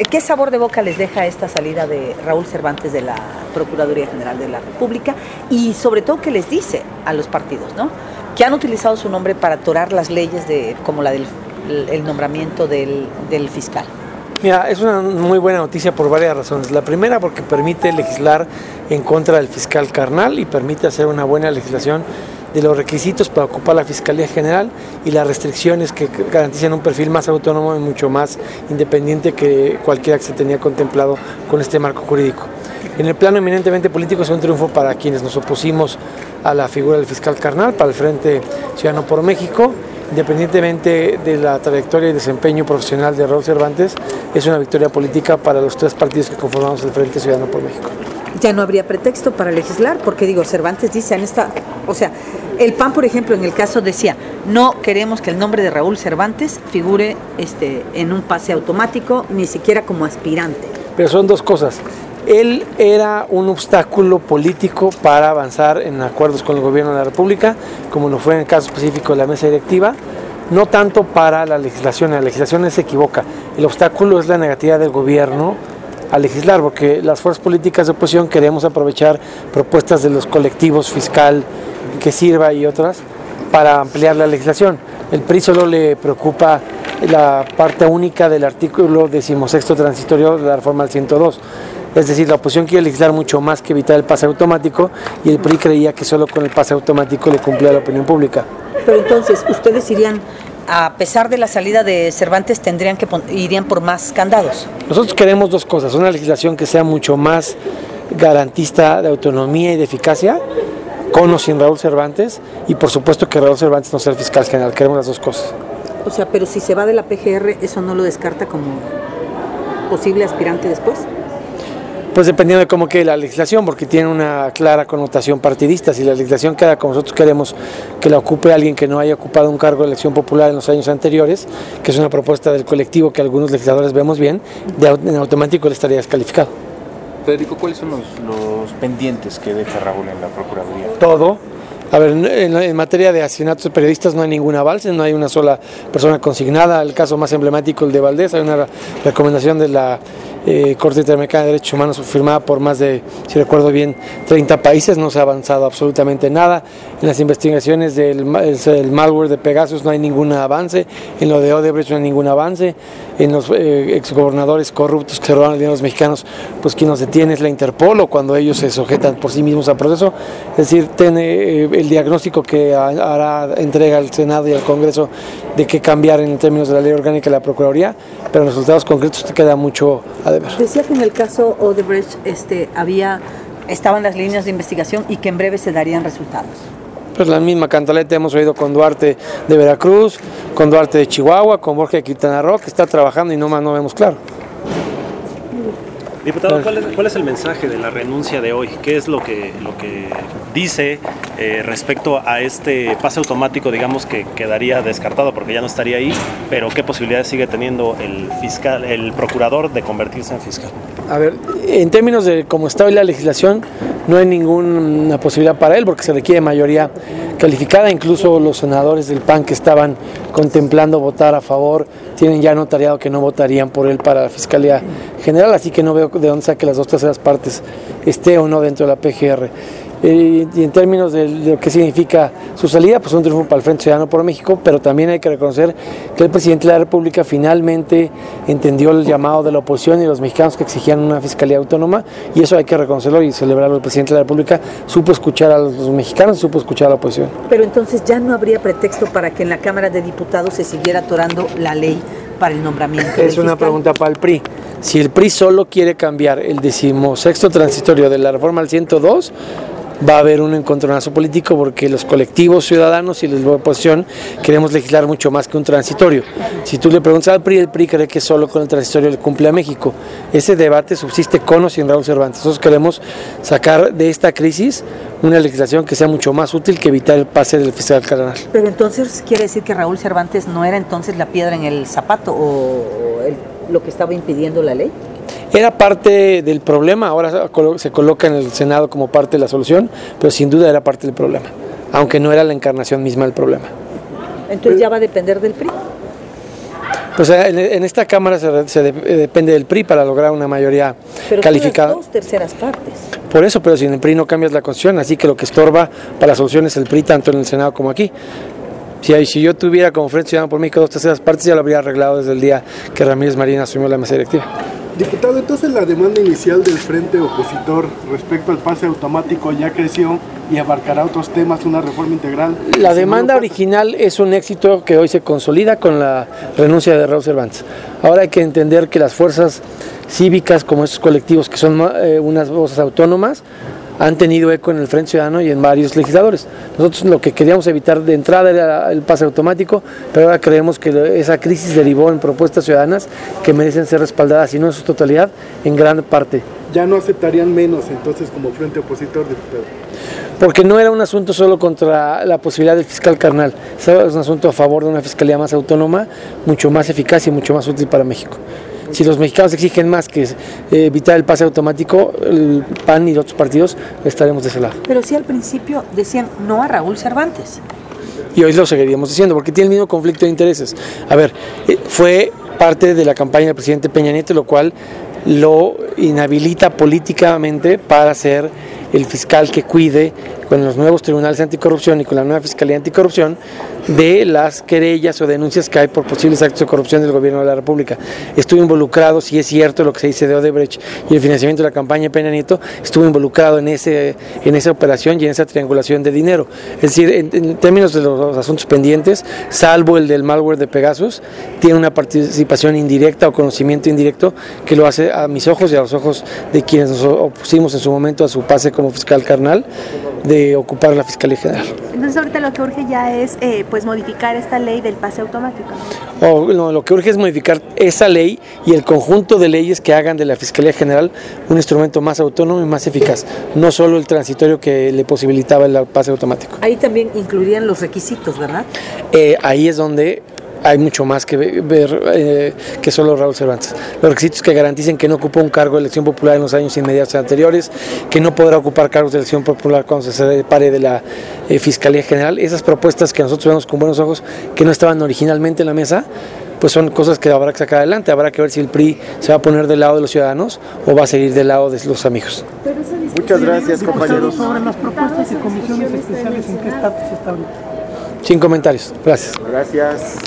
¿Qué sabor de boca les deja esta salida de Raúl Cervantes de la Procuraduría General de la República? Y sobre todo, ¿qué les dice a los partidos, ¿no?, que han utilizado su nombre para atorar las leyes como la del nombramiento del fiscal? Mira, es una muy buena noticia por varias razones. La primera, porque permite legislar en contra del fiscal carnal y permite hacer una buena legislación de los requisitos para ocupar la Fiscalía General y las restricciones que garantizan un perfil más autónomo y mucho más independiente que cualquiera que se tenía contemplado con este marco jurídico. En el plano eminentemente político es un triunfo para quienes nos opusimos a la figura del fiscal carnal, para el Frente Ciudadano por México. Independientemente de la trayectoria y desempeño profesional de Raúl Cervantes, es una victoria política para los tres partidos que conformamos el Frente Ciudadano por México. Ya no habría pretexto para legislar, porque Cervantes dice el PAN, por ejemplo, en el caso decía, no queremos que el nombre de Raúl Cervantes figure en un pase automático, ni siquiera como aspirante. Pero son dos cosas. Él era un obstáculo político para avanzar en acuerdos con el gobierno de la República, como lo fue en el caso específico de la mesa directiva, no tanto para la legislación se equivoca. El obstáculo es la negatividad del gobierno a legislar, porque las fuerzas políticas de oposición queremos aprovechar propuestas de los colectivos fiscal que sirva y otras para ampliar la legislación. El PRI solo le preocupa la parte única del artículo 16º transitorio de la reforma del 102. Es decir, la oposición quiere legislar mucho más que evitar el pase automático y el PRI creía que solo con el pase automático le cumplía la opinión pública. Pero entonces, ustedes irían, a pesar de la salida de Cervantes, irían por más candados. Nosotros queremos dos cosas, una legislación que sea mucho más garantista de autonomía y de eficacia, con o sin Raúl Cervantes, y por supuesto que Raúl Cervantes no sea el fiscal general. Queremos las dos cosas. O sea, pero si se va de la PGR, ¿eso no lo descarta como posible aspirante después? Pues dependiendo de cómo quede la legislación, porque tiene una clara connotación partidista. Si la legislación queda como nosotros queremos que la ocupe alguien que no haya ocupado un cargo de elección popular en los años anteriores, que es una propuesta del colectivo que algunos legisladores vemos bien, en automático le estaría descalificado. Federico, ¿cuáles son los pendientes que deja Raúl en la Procuraduría? Todo. A ver, en materia de asesinatos de periodistas no hay ningún avance, no hay una sola persona consignada. El caso más emblemático, el de Valdés, hay una recomendación de la Corte Interamericana de Derechos Humanos firmada por más de, si recuerdo bien, 30 países. No se ha avanzado absolutamente nada. En las investigaciones del malware de Pegasus no hay ningún avance. En lo de Odebrecht no hay ningún avance. En los exgobernadores corruptos que roban el dinero a los mexicanos, pues quien los detiene es la Interpol, o cuando ellos se sujetan por sí mismos al proceso. Es decir, tiene el diagnóstico que hará entrega al Senado y al Congreso de qué cambiar en términos de la ley orgánica de la Procuraduría, pero en resultados concretos te queda mucho a deber. Decía que en el caso Odebrecht estaban las líneas de investigación y que en breve se darían resultados. Pues la misma cantaleta hemos oído con Duarte de Veracruz, con Duarte de Chihuahua, con Borja de Quintana Roo, que está trabajando y no vemos claro. Diputado, ¿cuál es el mensaje de la renuncia de hoy? ¿Qué es lo que dice respecto a este pase automático, digamos, que quedaría descartado porque ya no estaría ahí, pero qué posibilidades sigue teniendo el procurador de convertirse en fiscal? A ver, en términos de cómo está hoy la legislación, no hay ninguna posibilidad para él porque se requiere mayoría calificada. Incluso los senadores del PAN que estaban contemplando votar a favor tienen ya notariado que no votarían por él para la Fiscalía General, así que no veo de dónde saque las 2/3 partes esté o no dentro de la PGR. Y en términos de lo que significa su salida, pues un triunfo para el Frente Ciudadano por México, pero también hay que reconocer que el presidente de la República finalmente entendió el llamado de la oposición y los mexicanos que exigían una fiscalía autónoma, y eso hay que reconocerlo y celebrarlo. El presidente de la República supo escuchar a los mexicanos y supo escuchar a la oposición. Pero entonces ya no habría pretexto para que en la Cámara de Diputados se siguiera atorando la ley para el nombramiento. Es una pregunta para el PRI. Si el PRI solo quiere cambiar el 16º transitorio de la reforma al 102, va a haber un encontronazo político porque los colectivos ciudadanos y la oposición queremos legislar mucho más que un transitorio. Si tú le preguntas al PRI, el PRI cree que solo con el transitorio le cumple a México. Ese debate subsiste con o sin Raúl Cervantes. Nosotros queremos sacar de esta crisis una legislación que sea mucho más útil que evitar el pase del fiscal carnal. Pero entonces quiere decir que Raúl Cervantes no era entonces la piedra en el zapato o lo que estaba impidiendo la ley. Era parte del problema, ahora se coloca en el Senado como parte de la solución, pero sin duda era parte del problema, aunque no era la encarnación misma del problema. Entonces ya va a depender del PRI. Pues en esta Cámara depende del PRI para lograr una mayoría calificada. Pero 2/3 partes. Por eso, pero si en el PRI no cambias la Constitución, así que lo que estorba para la solución es el PRI, tanto en el Senado como aquí. Si yo tuviera como Frente Ciudadano por México 2/3 partes, ya lo habría arreglado desde el día que Ramírez Marín asumió la mesa directiva. Diputado, entonces la demanda inicial del frente opositor respecto al pase automático ya creció y abarcará otros temas, una reforma integral. La demanda original es un éxito que hoy se consolida con la renuncia de Raúl Cervantes. Ahora hay que entender que las fuerzas cívicas, como estos colectivos que son unas voces autónomas, han tenido eco en el Frente Ciudadano y en varios legisladores. Nosotros lo que queríamos evitar de entrada era el pase automático, pero ahora creemos que esa crisis derivó en propuestas ciudadanas que merecen ser respaldadas, y no en su totalidad, en gran parte. ¿Ya no aceptarían menos entonces como frente opositor, diputado? Porque no era un asunto solo contra la posibilidad del fiscal carnal, es un asunto a favor de una fiscalía más autónoma, mucho más eficaz y mucho más útil para México. Si los mexicanos exigen más que evitar el pase automático, el PAN y otros partidos estaremos de ese lado. Pero sí al principio decían no a Raúl Cervantes. Y hoy lo seguiríamos diciendo, porque tiene el mismo conflicto de intereses. A ver, fue parte de la campaña del presidente Peña Nieto, lo cual lo inhabilita políticamente para ser el fiscal que cuide con los nuevos tribunales anticorrupción y con la nueva fiscalía anticorrupción de las querellas o denuncias que hay por posibles actos de corrupción del gobierno de la República. Estuvo involucrado, si es cierto lo que se dice de Odebrecht y el financiamiento de la campaña de Peña Nieto, estuvo involucrado en esa operación y en esa triangulación de dinero. Es decir, en términos de los asuntos pendientes, salvo el del malware de Pegasus, tiene una participación indirecta o conocimiento indirecto que lo hace a mis ojos y a los ojos de quienes nos opusimos en su momento a su pase como fiscal carnal, de ocupar la Fiscalía General. Entonces ahorita lo que urge ya es pues modificar esta ley del pase automático, ¿no? Lo que urge es modificar esa ley y el conjunto de leyes que hagan de la Fiscalía General un instrumento más autónomo y más eficaz, no solo el transitorio que le posibilitaba el pase automático. Ahí también incluirían los requisitos, ¿verdad? Ahí es donde hay mucho más que ver que solo Raúl Cervantes. Los requisitos que garanticen que no ocupó un cargo de elección popular en los años inmediatos anteriores, que no podrá ocupar cargos de elección popular cuando se separe de la Fiscalía General. Esas propuestas que nosotros vemos con buenos ojos, que no estaban originalmente en la mesa, pues son cosas que habrá que sacar adelante. Habrá que ver si el PRI se va a poner del lado de los ciudadanos o va a seguir del lado de los amigos. Muchas gracias, compañeros. Sobre las propuestas de comisiones especiales, ¿en qué estatus está ahorita? Sin comentarios. Gracias. Gracias.